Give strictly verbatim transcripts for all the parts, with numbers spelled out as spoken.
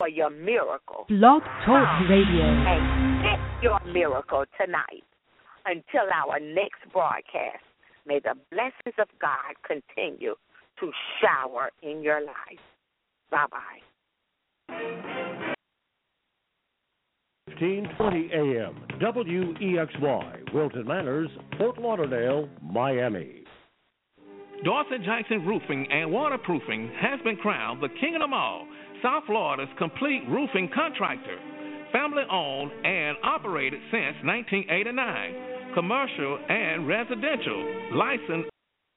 your miracle. Blog Talk Radio. And get your miracle tonight. Until our next broadcast, may the blessings of God continue to shower in your life. Bye-bye. fifteen twenty A M, W E X Y, Wilton Manors, Fort Lauderdale, Miami. Dorset Jackson Roofing and Waterproofing has been crowned the king of them all, South Florida's complete roofing contractor. Family owned and operated since nineteen eighty-nine. Commercial and residential. Licensed.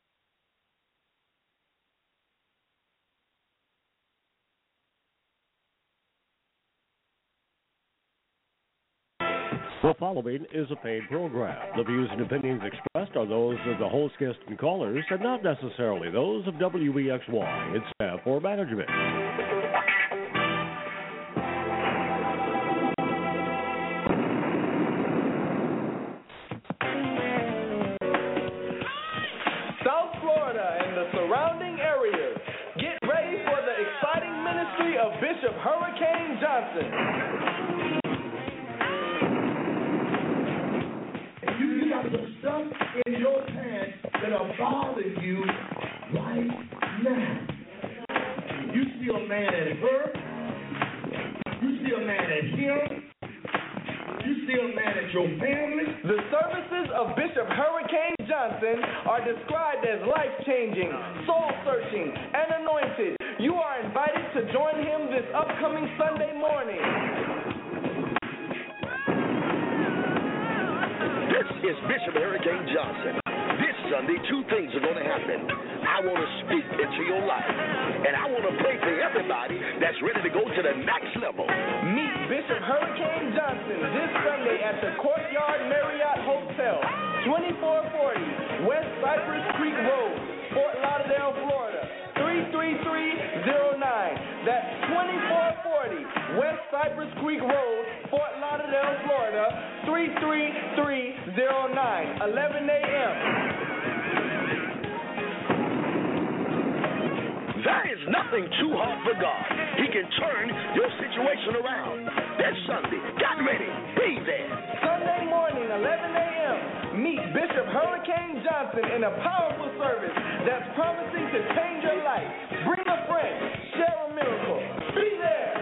The following is a paid program. The views and opinions expressed are those of the host, guests, and callers, and not necessarily those of W E X Y, its staff, or management. South Florida and the surrounding areas, get ready for the exciting ministry of Bishop Hurricane Johnson. You got some stuff in your pants that are bothering you right now. You see a man at her. You see a man at him. You see a man at your family. The services of Bishop Hurricane Johnson are described as life-changing, soul-searching, and anointed. You are invited to join him this upcoming Sunday morning. This is Bishop Hurricane Johnson. This Sunday, two things are going to happen. I want to speak into your life, and I want to pray for everybody that's ready to go to the next level. Meet Bishop Hurricane Johnson this Sunday at the Courtyard Marriott Hotel, twenty-four forty West Cypress Creek Road, Fort Lauderdale, Florida, three three three zero nine. That's twenty-four forty West Cypress Creek Road, Fort Lauderdale, Florida, three three three zero nine, eleven a m There is nothing too hard for God. He can turn your situation around. That Sunday, get ready, be there. Sunday morning, eleven a m Meet Bishop Hurricane Johnson in a powerful service that's promising to change your life. Bring a friend, share a miracle. Be there.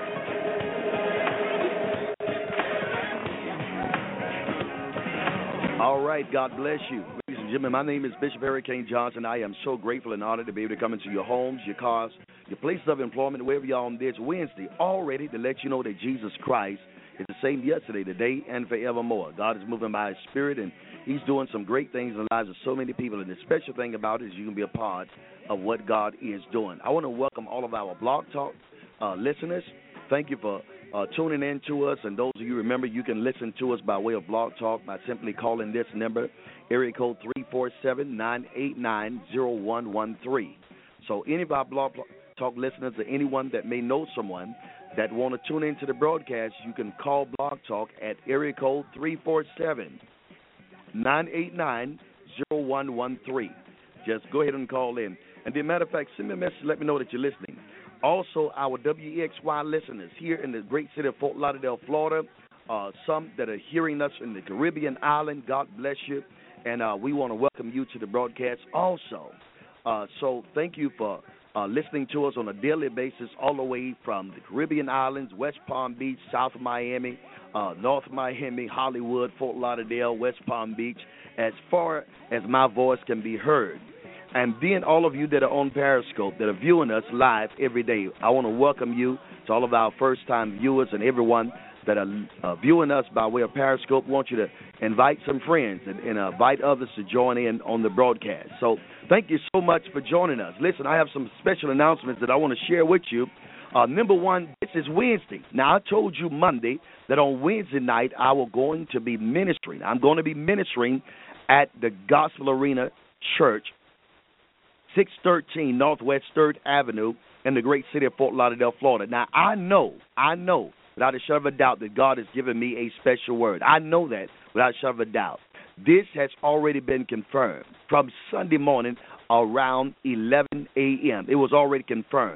All right, God bless you. Ladies and gentlemen, my name is Bishop Hurricane Johnson. I am so grateful and honored to be able to come into your homes, your cars, your places of employment, wherever you are on this Wednesday, all ready to let you know that Jesus Christ is the same yesterday, today, and forevermore. God is moving by His Spirit, and He's doing some great things in the lives of so many people. And the special thing about it is you can be a part of what God is doing. I want to welcome all of our Blog Talk uh, listeners. Thank you for uh, tuning in to us. And those of you, remember, you can listen to us by way of Blog Talk by simply calling this number, area code three four seven, nine eight nine, zero one one three. So any of our Blog Talk listeners or anyone that may know someone that want to tune into the broadcast, you can call Blog Talk at area code three four seven, nine eight nine, zero one one three. Just go ahead and call in. And as a matter of fact, send me a message, let me know that you're listening. Also, our W E X Y listeners here in the great city of Fort Lauderdale, Florida, uh, some that are hearing us in the Caribbean island, God bless you. And uh, we want to welcome you to the broadcast also. Uh, so thank you for uh, listening to us on a daily basis all the way from the Caribbean islands, West Palm Beach, South Miami, uh, North Miami, Hollywood, Fort Lauderdale, West Palm Beach, as far as my voice can be heard. And then all of you that are on Periscope, that are viewing us live every day, I want to welcome you to all of our first-time viewers and everyone that are uh, viewing us by way of Periscope. I want you to invite some friends and, and uh, invite others to join in on the broadcast. So thank you so much for joining us. Listen, I have some special announcements that I want to share with you. Uh, number one, this is Wednesday. Now, I told you Monday that on Wednesday night I was going to be ministering. I'm going to be ministering at the Gospel Arena Church, six thirteen Northwest third Avenue in the great city of Fort Lauderdale, Florida. Now, I know, I know, without a shadow of a doubt, that God has given me a special word. I know that without a shadow of a doubt. This has already been confirmed from Sunday morning around eleven a m It was already confirmed.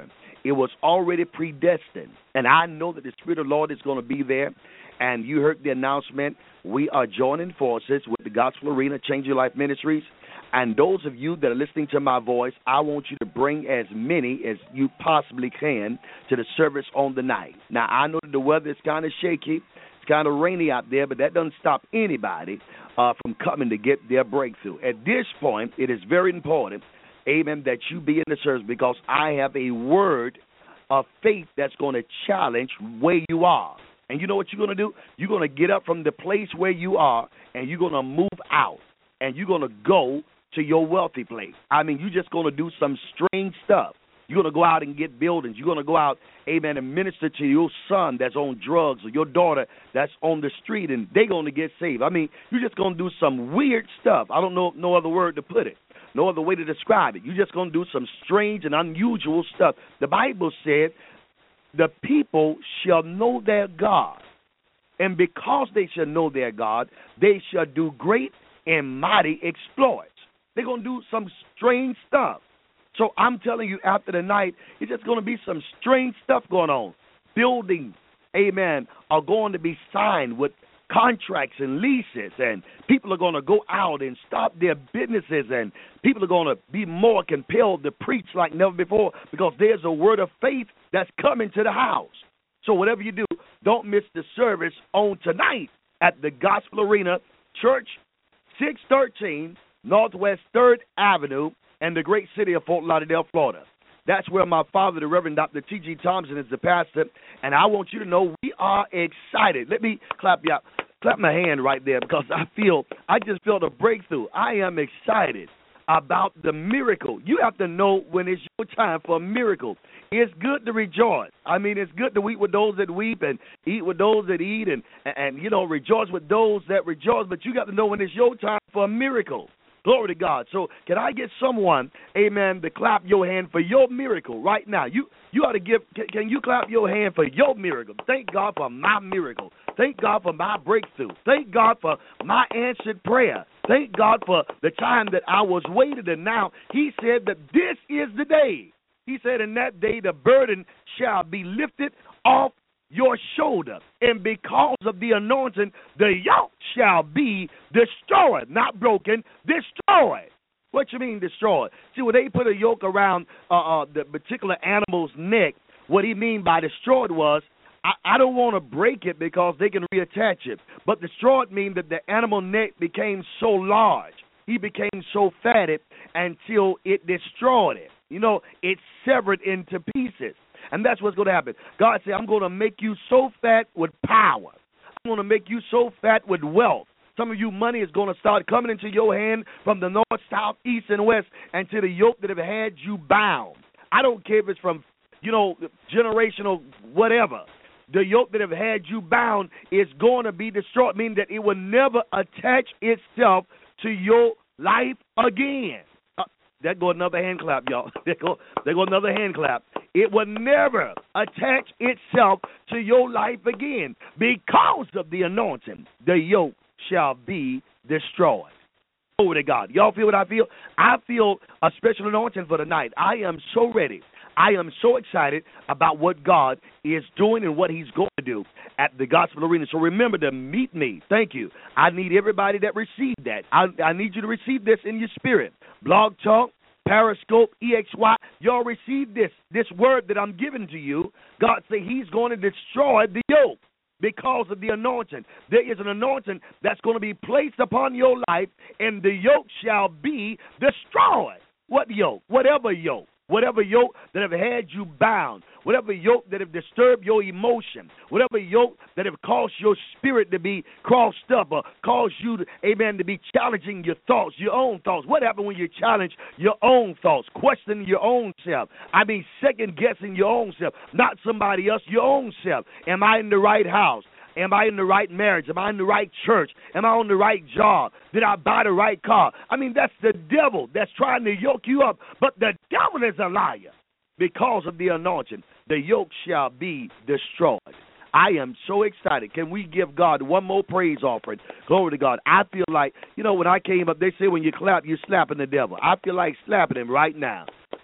It was already predestined. And I know that the Spirit of the Lord is going to be there. And you heard the announcement. We are joining forces with the Gospel Arena Change Your Life Ministries. And those of you that are listening to my voice, I want you to bring as many as you possibly can to the service on the night. Now, I know that the weather is kind of shaky. It's kind of rainy out there, but that doesn't stop anybody uh, from coming to get their breakthrough. At this point, it is very important, amen, that you be in the service because I have a word of faith that's going to challenge where you are. And you know what you're going to do? You're going to get up from the place where you are, and you're going to move out, and you're going to go to your wealthy place. I mean, you're just going to do some strange stuff. You're going to go out and get buildings. You're going to go out, amen, and minister to your son that's on drugs or your daughter that's on the street, and they're going to get saved. I mean, you're just going to do some weird stuff. I don't know no other word to put it, no other way to describe it. You're just going to do some strange and unusual stuff. The Bible said, the people shall know their God, and because they shall know their God, they shall do great and mighty exploits. They're going to do some strange stuff. So I'm telling you, after the night, it's just going to be some strange stuff going on. Buildings, amen, are going to be signed with contracts and leases, and people are going to go out and stop their businesses, and people are going to be more compelled to preach like never before because there's a word of faith that's coming to the house. So whatever you do, don't miss the service on tonight at the Gospel Arena Church, six thirteen Northwest third Avenue, and the great city of Fort Lauderdale, Florida. That's where my father, the Reverend Doctor T G Thompson, is the pastor, and I want you to know we are excited. Let me clap you out. Clap my hand right there because I feel, I just felt a breakthrough. I am excited about the miracle. You have to know when it's your time for a miracle. It's good to rejoice. I mean, it's good to weep with those that weep and eat with those that eat and, and you know, rejoice with those that rejoice, but you got to know when it's your time for a miracle. Glory to God. So can I get someone, amen, to clap your hand for your miracle right now? You you ought to give, can, can you clap your hand for your miracle? Thank God for my miracle. Thank God for my breakthrough. Thank God for my answered prayer. Thank God for the time that I was waiting, and now he said that this is the day. He said in that day the burden shall be lifted off your shoulder, and because of the anointing, the yoke shall be destroyed, not broken, destroyed. What you mean destroyed? See, when they put a yoke around uh, uh, the particular animal's neck, what he mean by destroyed was, I, I don't want to break it because they can reattach it, but destroyed means that the animal neck became so large, he became so fatted until it destroyed it. You know, it severed into pieces. And that's what's going to happen. God said, I'm going to make you so fat with power. I'm going to make you so fat with wealth. Some of you, money is going to start coming into your hand from the north, south, east, and west, and to the yoke that have had you bound. I don't care if it's from, you know, generational whatever. The yoke that have had you bound is going to be destroyed, meaning that it will never attach itself to your life again. Uh, there go another hand clap, y'all. There go, there go another hand clap. It will never attach itself to your life again. Because of the anointing, the yoke shall be destroyed. Glory to God. Y'all feel what I feel? I feel a special anointing for tonight. I am so ready. I am so excited about what God is doing and what he's going to do at the Gospel Arena. So remember to meet me. Thank you. I need everybody that received that. I, I need you to receive this in your spirit. Blog Talk, Periscope, E X Y, y'all receive this, this word that I'm giving to you. God said he's going to destroy the yoke because of the anointing. There is an anointing that's going to be placed upon your life, and the yoke shall be destroyed. What yoke? Whatever yoke. Whatever yoke that have had you bound, whatever yoke that have disturbed your emotion, whatever yoke that have caused your spirit to be crossed up or caused you, to, amen, to be challenging your thoughts, your own thoughts. What happened when you challenge your own thoughts, questioning your own self? I mean, second-guessing your own self, not somebody else, your own self. Am I in the right house? Am I in the right marriage? Am I in the right church? Am I on the right job? Did I buy the right car? I mean, that's the devil that's trying to yoke you up. But the devil is a liar. Because of the anointing, the yoke shall be destroyed. I am so excited. Can we give God one more praise offering? Glory to God. I feel like, you know, when I came up, they say when you clap, you're slapping the devil. I feel like slapping him right now.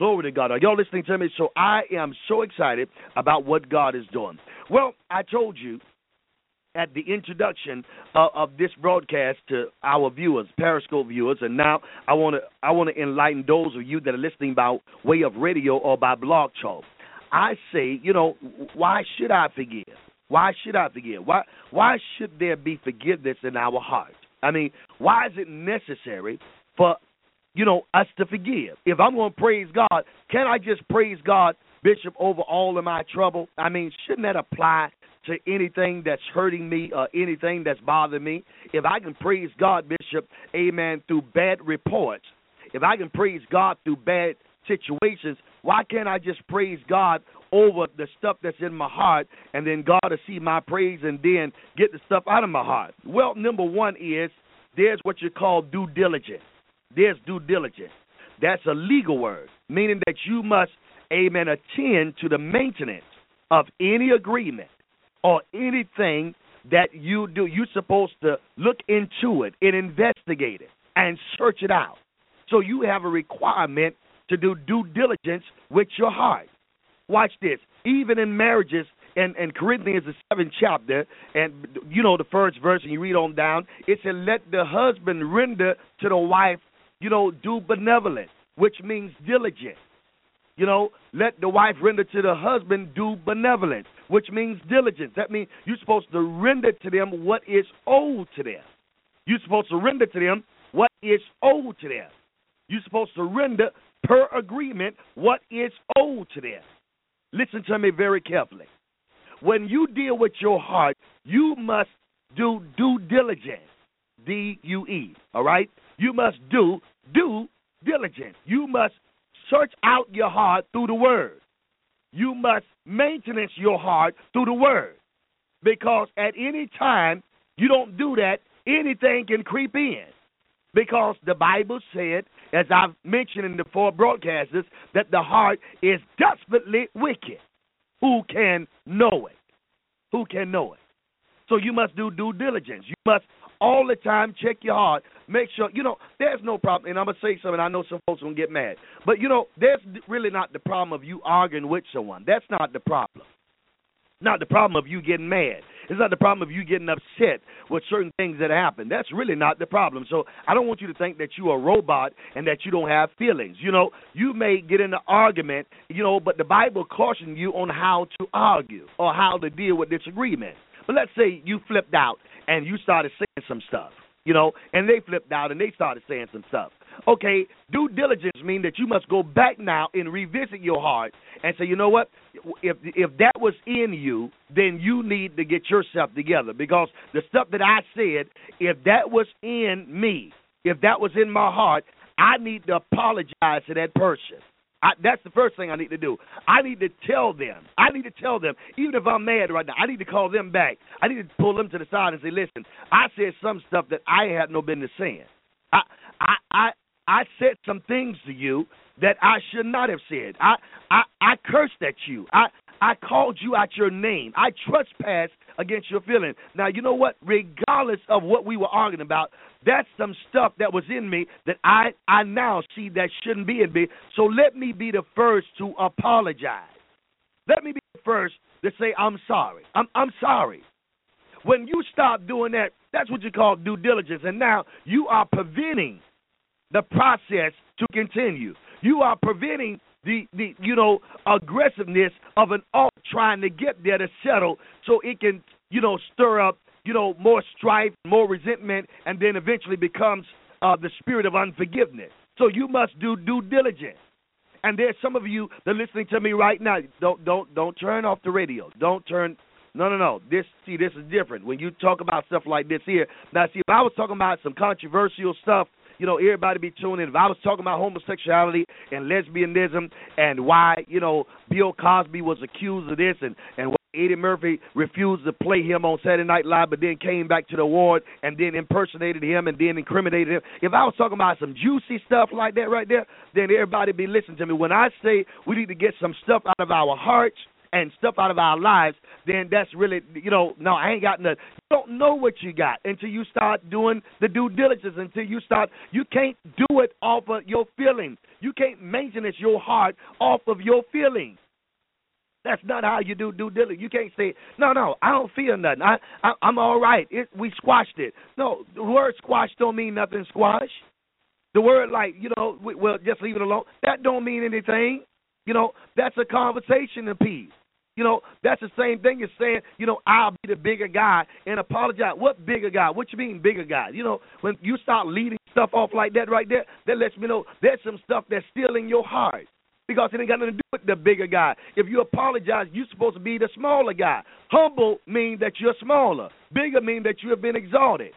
Glory to God. Are y'all listening to me? So I am so excited about what God is doing. Well, I told you at the introduction uh, of this broadcast to our viewers, Periscope viewers, and now I want to I want to enlighten those of you that are listening by way of radio or by Blog Talk. I say, you know, why should I forgive? Why should I forgive? Why why should there be forgiveness in our heart? I mean, why is it necessary for, you know, us to forgive? If I'm going to praise God, can I just praise God, Bishop, over all of my trouble? I mean, shouldn't that apply to anything that's hurting me or anything that's bothering me? If I can praise God, Bishop, amen, through bad reports, if I can praise God through bad situations, why can't I just praise God over the stuff that's in my heart, and then God will see my praise and then get the stuff out of my heart? Well, number one is there's what you call due diligence. There's due diligence. That's a legal word, meaning that you must, amen, attend to the maintenance of any agreement or anything that you do. You're supposed to look into it and investigate it and search it out. So you have a requirement to do due diligence with your heart. Watch this. Even in marriages, and, and Corinthians, the seventh chapter, and you know the first verse, and you read on down, it said, let the husband render to the wife, you know, due benevolence, which means diligence. You know, let the wife render to the husband due benevolence, which means diligence. That means you're supposed to render to them what is owed to them. You're supposed to render to them what is owed to them. You're supposed to render per agreement what is owed to them. Listen to me very carefully. When you deal with your heart, you must do due diligence, D U E, all right? You must do due diligence. You must search out your heart through the Word. You must maintenance your heart through the Word, because at any time you don't do that, anything can creep in. Because the Bible said, as I've mentioned in the four broadcasters, that the heart is desperately wicked. Who can know it? Who can know it? So you must do due diligence. You must all the time check your heart. Make sure, you know, there's no problem. And I'm going to say something. I know some folks will get mad. But, you know, there's really not the problem of you arguing with someone. That's not the problem. Not the problem of you getting mad. It's not the problem of you getting upset with certain things that happen. That's really not the problem. So I don't want you to think that you're a robot and that you don't have feelings. You know, you may get in an argument, you know, but the Bible cautions you on how to argue or how to deal with disagreement. But let's say you flipped out and you started saying some stuff, you know, and they flipped out and they started saying some stuff. Okay, due diligence means that you must go back now and revisit your heart and say, you know what, if if that was in you, then you need to get yourself together, because the stuff that I said, if that was in me, if that was in my heart, I need to apologize to that person. I, that's the first thing I need to do. I need to tell them. I need to tell them, even if I'm mad right now, I need to call them back. I need to pull them to the side and say, listen, I said some stuff that I had no business saying. I, I, I, I said some things to you that I should not have said. I, I, I cursed at you. I, I called you out your name. I trespassed against your feelings. Now, you know what? Regardless of what we were arguing about, that's some stuff that was in me that I, I now see that shouldn't be in me. So let me be the first to apologize. Let me be the first to say I'm sorry. I'm, I'm sorry. When you stop doing that, that's what you call due diligence. And now you are preventing the process to continue. You are preventing the, the you know, aggressiveness of an alt trying to get there to settle so it can, you know, stir up, you know, more strife, more resentment, and then eventually becomes uh, the spirit of unforgiveness. So you must do due diligence. And there's some of you that are listening to me right now. Don't don't don't turn off the radio. Don't turn. No, no, no. This see, this is different. When you talk about stuff like this here. Now, see, if I was talking about some controversial stuff, you know, everybody be tuning in. If I was talking about homosexuality and lesbianism and why, you know, Bill Cosby was accused of this and, and why Eddie Murphy refused to play him on Saturday Night Live but then came back to the award and then impersonated him and then incriminated him. If I was talking about some juicy stuff like that right there, then everybody be listening to me. When I say we need to get some stuff out of our hearts and stuff out of our lives, then that's really, you know, no, I ain't got nothing. You don't know what you got until you start doing the due diligence, until you start. You can't do it off of your feelings. You can't maintenance your heart off of your feelings. That's not how you do due diligence. You can't say, no, no, I don't feel nothing. I, I, I'm all right. It, we squashed it. No, the word squash don't mean nothing, squash. The word like, you know, we, well, just leave it alone, that don't mean anything. You know, that's a conversation in peace. You know, that's the same thing as saying, you know, I'll be the bigger guy and apologize. What bigger guy? What you mean bigger guy? You know, when you start leading stuff off like that right there, that lets me know there's some stuff that's still in your heart. Because it ain't got nothing to do with the bigger guy. If you apologize, you're supposed to be the smaller guy. Humble means that you're smaller. Bigger means that you have been exalted.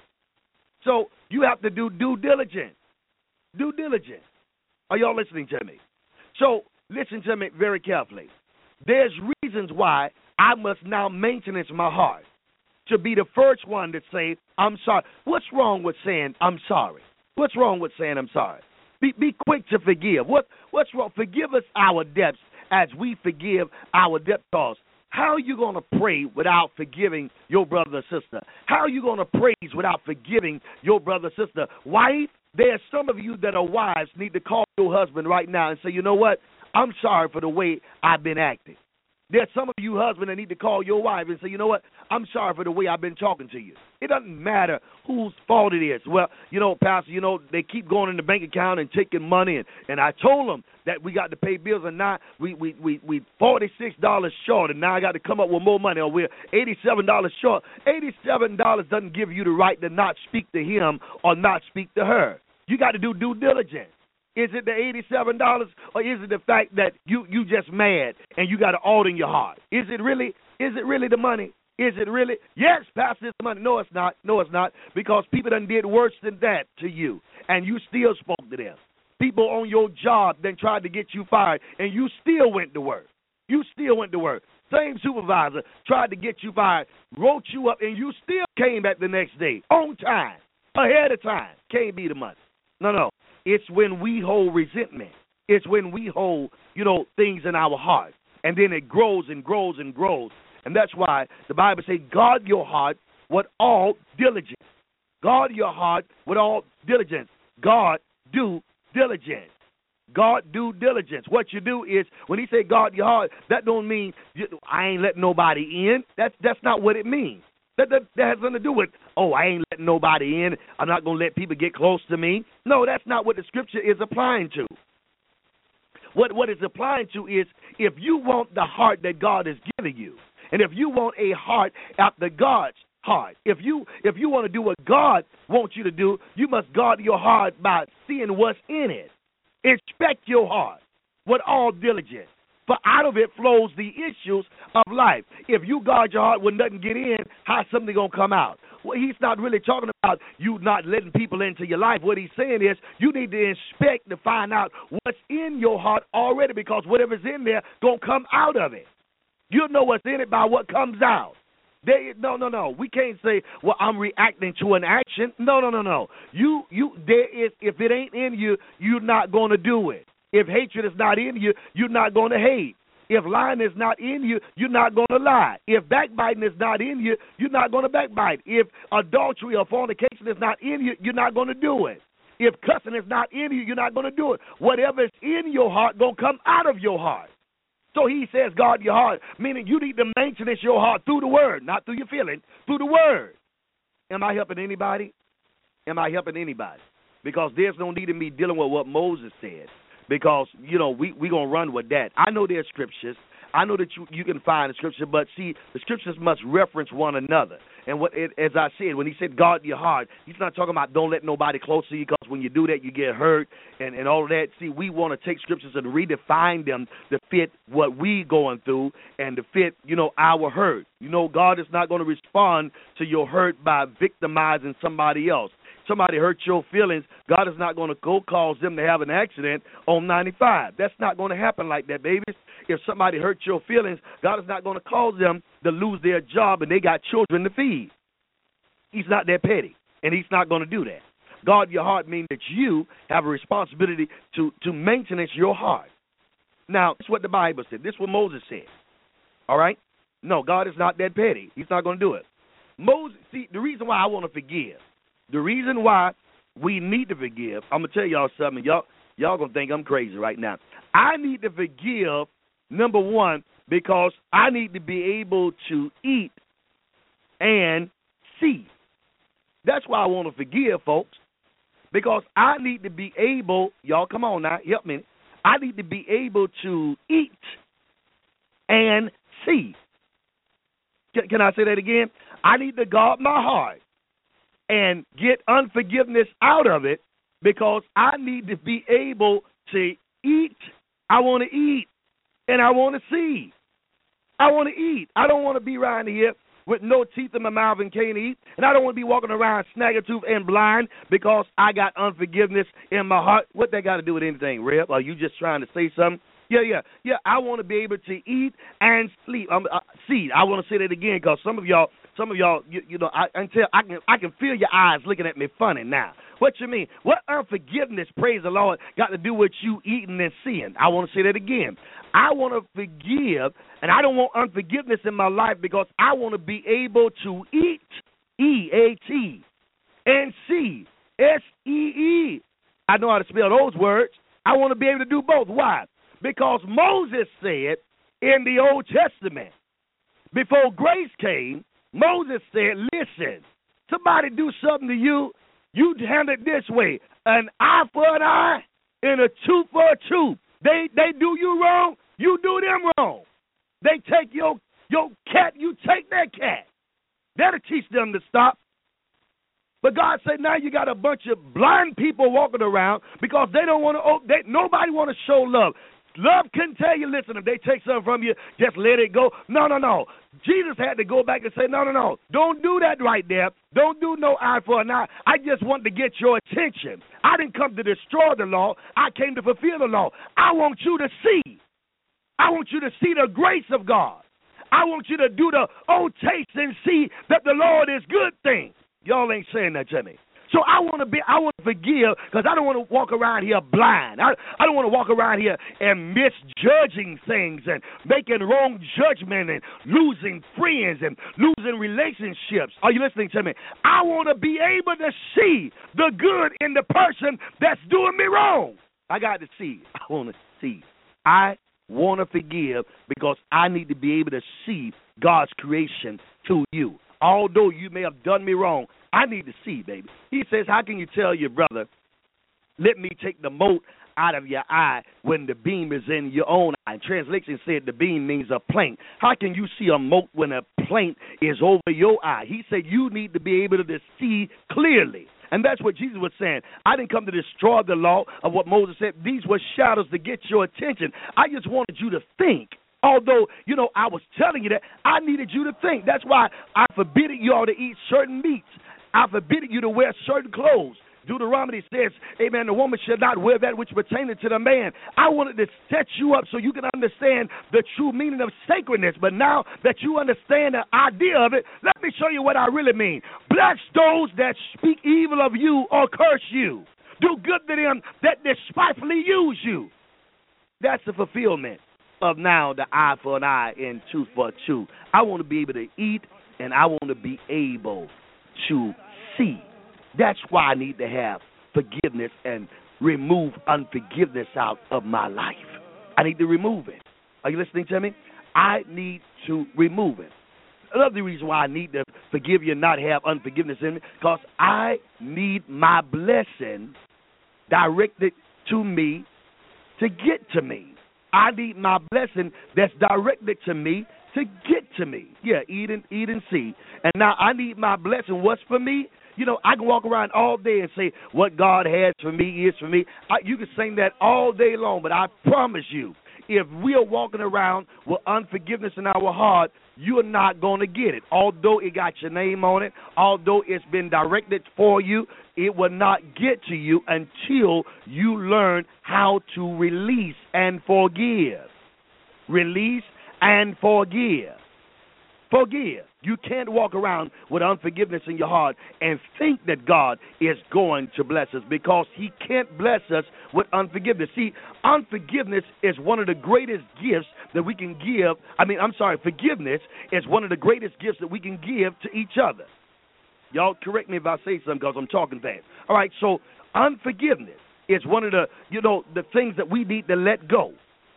So you have to do due diligence. Due diligence. Are y'all listening to me? So listen to me very carefully. There's reasons why I must now maintenance my heart. To be the first one to say, I'm sorry. What's wrong with saying, I'm sorry? What's wrong with saying, I'm sorry? Be, be quick to forgive. What What's wrong? Forgive us our debts as we forgive our debtors. How are you going to pray without forgiving your brother or sister? How are you going to praise without forgiving your brother or sister? Wife, there are some of you that are wives need to call your husband right now and say, you know what? I'm sorry for the way I've been acting. There's some of you husbands that need to call your wife and say, you know what, I'm sorry for the way I've been talking to you. It doesn't matter whose fault it is. Well, you know, Pastor, you know, they keep going in the bank account and taking money, and, and I told them that we got to pay bills, and now we we we we forty-six dollars short, and now I got to come up with more money, or we're eighty-seven dollars short. eighty-seven dollars doesn't give you the right to not speak to him or not speak to her. You got to do due diligence. Is it the eighty-seven dollars, or is it the fact that you, you just mad and you got an alt in your heart? Is it really is it really the money? Is it really? Yes, Pastor, it's the money. No, it's not. No, it's not. Because people done did worse than that to you, and you still spoke to them. People on your job then tried to get you fired, and you still went to work. You still went to work. Same supervisor tried to get you fired, wrote you up, and you still came back the next day on time, ahead of time. Can't be the money. No, no. It's when we hold resentment. It's when we hold, you know, things in our heart. And then it grows and grows and grows. And that's why the Bible says, guard your heart with all diligence. Guard your heart with all diligence. Guard due diligence. Guard due diligence. What you do is, when he say guard your heart, that don't mean you, I ain't letting nobody in. That's, that's not what it means. That, that, that has nothing to do with, oh, I ain't letting nobody in. I'm not going to let people get close to me. No, that's not what the scripture is applying to. What what it's applying to is, if you want the heart that God has given you, and if you want a heart after God's heart, if you if you want to do what God wants you to do, you must guard your heart by seeing what's in it. Inspect your heart with all diligence. For out of it flows the issues of life. If you guard your heart when nothing get in, how's something going to come out? Well, he's not really talking about you not letting people into your life. What he's saying is you need to inspect to find out what's in your heart already, because whatever's in there going to come out of it. You'll know what's in it by what comes out. They, no, no, no. We can't say, well, I'm reacting to an action. No, no, no, no. You, you, there is, if it ain't in you, you're not going to do it. If hatred is not in you, you're not going to hate. If lying is not in you, you're not going to lie. If backbiting is not in you, you're not going to backbite. If adultery or fornication is not in you, you're not going to do it. If cussing is not in you, you're not going to do it. Whatever is in your heart going to come out of your heart. So he says guard your heart, meaning you need to maintenance your heart through the word, not through your feeling, through the word. Am I helping anybody? Am I helping anybody? Because there's no need in me dealing with what Moses said. Because, you know, we we going to run with that. I know there's scriptures. I know that you, you can find the scripture, but see, the scriptures must reference one another. And what, it, as I said, when he said guard your heart, he's not talking about don't let nobody close to you, because when you do that, you get hurt and, and all of that. See, we want to take scriptures and redefine them to fit what we going through and to fit, you know, our hurt. You know, God is not going to respond to your hurt by victimizing somebody else. Somebody hurt your feelings, God is not going to go cause them to have an accident on ninety-five. That's not going to happen like that, babies. If somebody hurt your feelings, God is not going to cause them to lose their job and they got children to feed. He's not that petty, and he's not going to do that. Guard your heart means that you have a responsibility to, to maintenance your heart. Now, that's what the Bible said. This is what Moses said. All right? No, God is not that petty. He's not going to do it. Moses, see, the reason why I want to forgive, the reason why we need to forgive, I'm going to tell y'all something. Y'all, y'all going to think I'm crazy right now. I need to forgive, number one, because I need to be able to eat and see. That's why I want to forgive, folks, because I need to be able, y'all come on now, help me. I need to be able to eat and see. Can, can I say that again? I need to guard my heart and get unforgiveness out of it because I need to be able to eat. I want to eat and I want to see. I want to eat. I don't want to be around here with no teeth in my mouth and can't eat, and I don't want to be walking around snagger-tooth and blind because I got unforgiveness in my heart. What that got to do with anything, Reb? Are you just trying to say something? Yeah, yeah, yeah. I want to be able to eat and sleep. Um, uh, see, I want to say that again because some of y'all, some of y'all, you, you know, I, until I can, I can feel your eyes looking at me funny now. What you mean? What unforgiveness, praise the Lord, got to do with you eating and seeing? I want to say that again. I want to forgive, and I don't want unforgiveness in my life because I want to be able to eat, E A T, and see, S E E. I know how to spell those words. I want to be able to do both. Why? Because Moses said in the Old Testament, before grace came, Moses said, listen, somebody do something to you, you handle it this way, an eye for an eye and a tooth for a tooth. They they do you wrong, you do them wrong. They take your your cat, you take their cat. That'll teach them to stop. But God said now you got a bunch of blind people walking around because they don't want to, oh, they, nobody want to show love. Love can tell you, listen, if they take something from you, just let it go. No, no, no. Jesus had to go back and say, no, no, no. Don't do that right there. Don't do no eye for an eye. I just want to get your attention. I didn't come to destroy the law. I came to fulfill the law. I want you to see. I want you to see the grace of God. I want you to do the, oh, taste and see that the Lord is good thing. Y'all ain't saying that to me. So I want to be, I want to forgive because I don't want to walk around here blind. I, I don't want to walk around here and misjudging things and making wrong judgment and losing friends and losing relationships. Are you listening to me? I want to be able to see the good in the person that's doing me wrong. I got to see. I want to see. I want to forgive because I need to be able to see God's creation to you. Although you may have done me wrong, I need to see, baby. He says, how can you tell your brother, let me take the mote out of your eye when the beam is in your own eye? Translation said the beam means a plank. How can you see a mote when a plank is over your eye? He said you need to be able to see clearly. And that's what Jesus was saying. I didn't come to destroy the law of what Moses said. These were shadows to get your attention. I just wanted you to think. Although, you know, I was telling you that I needed you to think. That's why I forbidden you all to eat certain meats. I forbidden you to wear certain clothes. Deuteronomy says, amen, the woman should not wear that which pertaineth to the man. I wanted to set you up so you can understand the true meaning of sacredness. But now that you understand the idea of it, let me show you what I really mean. Bless those that speak evil of you or curse you. Do good to them that despitefully use you. That's the fulfillment of now the eye for an eye and tooth for a tooth. I want to be able to eat and I want to be able to see. That's why I need to have forgiveness and remove unforgiveness out of my life. I need to remove it. Are you listening to me? I need to remove it. Another reason why I need to forgive you and not have unforgiveness in me, because I need my blessing directed to me to get to me. I need my blessing that's directed to me to get to me. Yeah, eat and eat and see. And now I need my blessing. What's for me? You know, I can walk around all day and say what God has for me is for me. I, you can sing that all day long, but I promise you, if we are walking around with unforgiveness in our heart, you are not going to get it. Although it got your name on it, although it's been directed for you, it will not get to you until you learn how to release and forgive. Release and forgive. Forgive. You can't walk around with unforgiveness in your heart and think that God is going to bless us, because he can't bless us with unforgiveness. See, unforgiveness is one of the greatest gifts that we can give. I mean, I'm sorry, forgiveness is one of the greatest gifts that we can give to each other. Y'all correct me if I say something, because I'm talking fast. All right, so unforgiveness is one of the, you know, the things that we need to let go.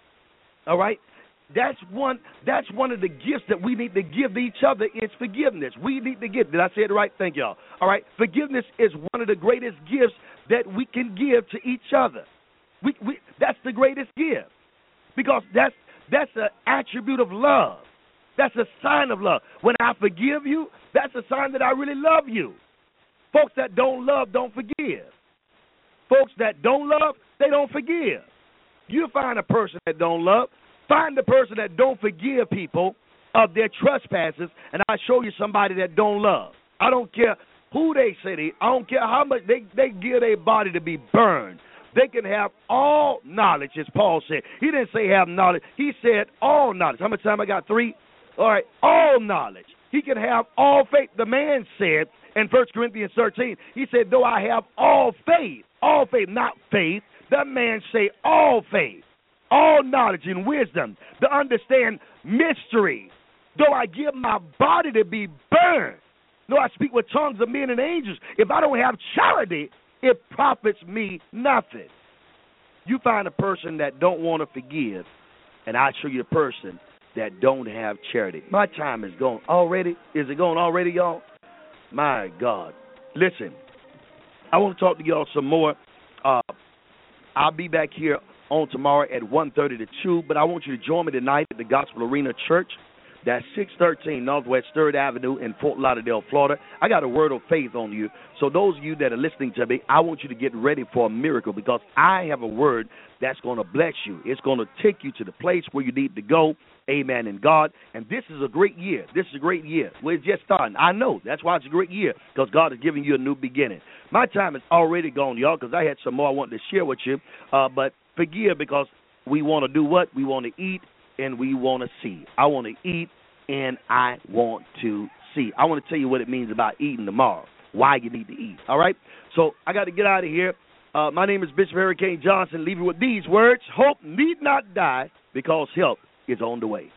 All right? That's one that's one of the gifts that we need to give each other is forgiveness. We need to give. Did I say it right? Thank y'all. All right. Forgiveness is one of the greatest gifts that we can give to each other. We, we that's the greatest gift, because that's that's an attribute of love. That's a sign of love. When I forgive you, that's a sign that I really love you. Folks that don't love don't forgive. Folks that don't love, they don't forgive. You find a person that don't love, find the person that don't forgive people of their trespasses, and I show you somebody that don't love. I don't care who they say they, I don't care how much they, they give their body to be burned. They can have all knowledge, as Paul said. He didn't say have knowledge. He said all knowledge. How much time I got? Three? All right, all knowledge. He can have all faith. The man said in First Corinthians thirteen, he said, though I have all faith, all faith, not faith, the man say all faith, all knowledge and wisdom, to understand mysteries. Though I give my body to be burned, though I speak with tongues of men and angels, if I don't have charity, it profits me nothing. You find a person that don't want to forgive, and I show you a person that don't have charity. My time is gone already. Is it gone already, y'all? My God. Listen, I want to talk to y'all some more. Uh, I'll be back here on tomorrow at one thirty to two, but I want you to join me tonight at the Gospel Arena Church. That's six thirteen Northwest third Avenue in Fort Lauderdale, Florida. I got a word of faith on you. So those of you that are listening to me, I want you to get ready for a miracle, because I have a word that's going to bless you. It's going to take you to the place where you need to go. Amen, in God. And this is a great year. This is a great year. We're just starting. I know. That's why it's a great year, because God is giving you a new beginning. My time is already gone, y'all, because I had some more I wanted to share with you. Uh, but forgive, because we want to do what? We want to eat and we want to see. I want to eat and I want to see. I want to tell you what it means about eating tomorrow, why you need to eat. All right? So I got to get out of here. Uh, my name is Bishop Hurricane Johnson. Leave you with these words. Hope need not die, because help is on the way.